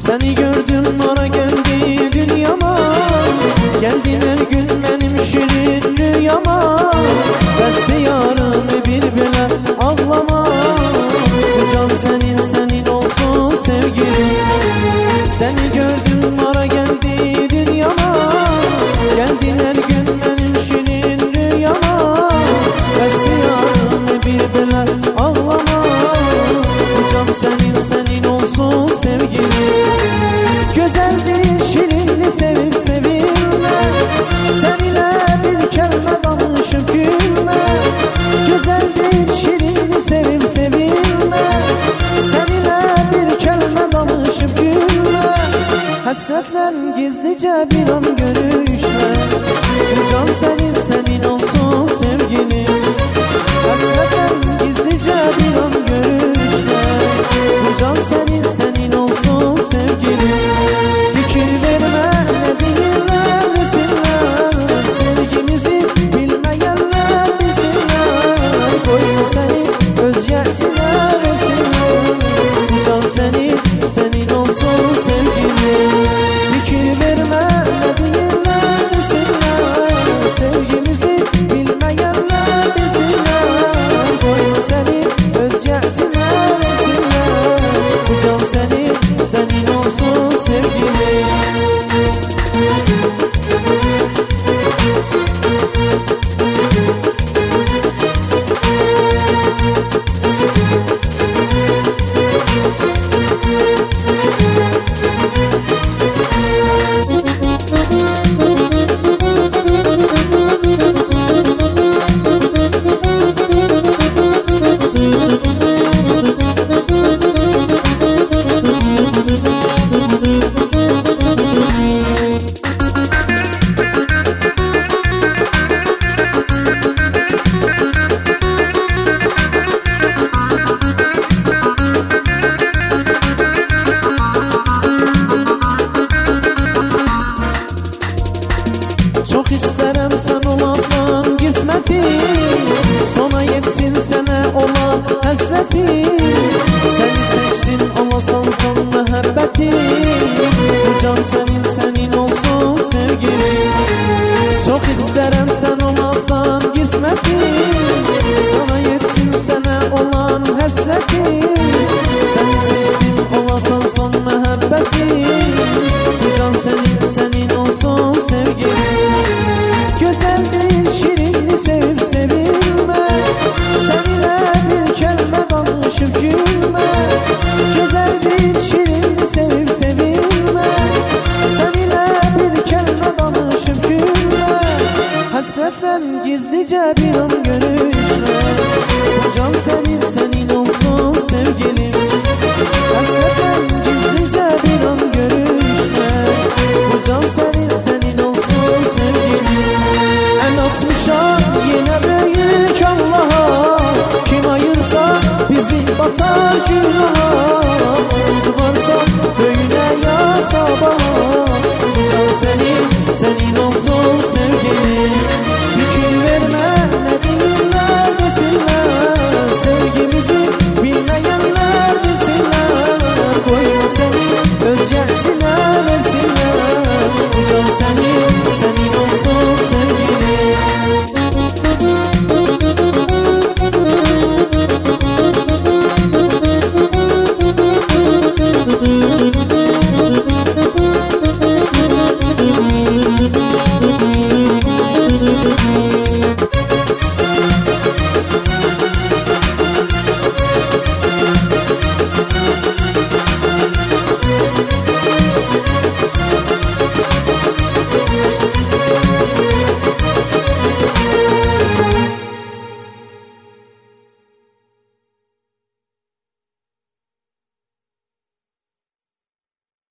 Seni gördüm ara geldi dünyama, geldin her gün benim şirin rüyama. Beste yarını bir bile ağlama, bu can senin senin olsun sevgilim. Seni gördüm ara geldi dünyama, geldin her gün benim şirin rüyama. Beste yarını bir bile ağlama, bu can senin senin olsun sevgilim. Güzeldir şirinli sevip sevilme, seninle bir kelime danışıp gülme. Güzeldir şirinli sevip sevilme, seninle bir kelime danışıp gülme. Hasretle gizlice bir an görüşme, bu can senin senin olsun sevgilim. Hasretle gizlice bir an görüşme, bu can senin senin olsun sevgilim. Fikir verme ne bilirler desinler, sevgimizi bilmeyenler bilsinler. Koyma seni özgesine versinler, bu can senin senin olsun sevgilim. Fikir verme ne bilirler desinler, sevgimizi bilmeyenler bilsinler. Koyma seni özgesine versinler, bu can senin senin olsun sevgilim. Çok isterim sen olasan kısmetim, sona yetsin sana olan hasretim. Seni seçtim olasan son muhabbetim, bu can senin senin olsun sevgilim. Çok isterim sen olasan kısmetim, sana yetsin sana olan hasretim. Seni seçtim olasan son muhabbetim, bu can senin senin olsun sevgilim. Güzeldir şirinli sevip sevilme, seninle bir kelime danışıp gülme. Güzeldir şirinli sevip sevilme, seninle bir kelime danışıp gülme. Hasretten gizlice bir an görüşme, bu can senin senin olsun sevgilim. Hasretten gizlice bir an görüşme, bu can senin senin olsun sevgilim. El atmışam yine büyük Allah'a, kim ayırsa bizi batar günaha. Oldu varsa böyle ya sabaha, bu can senin senin olsun sevgilim.